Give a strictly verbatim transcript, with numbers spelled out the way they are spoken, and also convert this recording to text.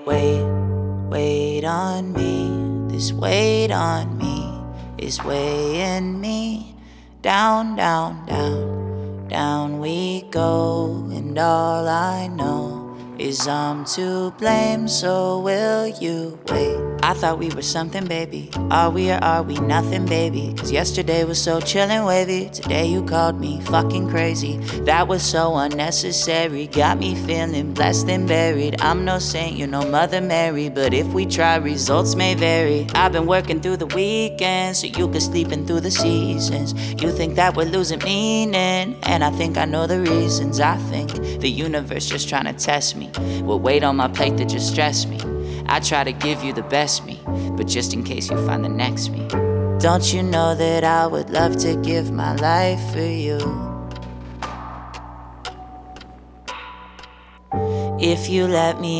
Wait, wait on me. This weight on me is weighing me down, down, down. Down we go, and all I know is I'm to blame, so will you wait? I thought we were something, baby. Are we or are we nothing, baby? Cause yesterday was so chill and wavy. Today you called me fucking crazy. That was so unnecessary. Got me feeling blessed and buried. I'm no saint, you're no Mother Mary, but if we try, results may vary. I've been working through the weekends so you could sleep in through the seasons. You think that we're losing meaning, and I think I know the reasons. I think the universe just trying to test me with weight on my plate that just stress me. I try to give you the best me, but just in case you find the next me. Don't you know that I would love to give my life for you? If you let me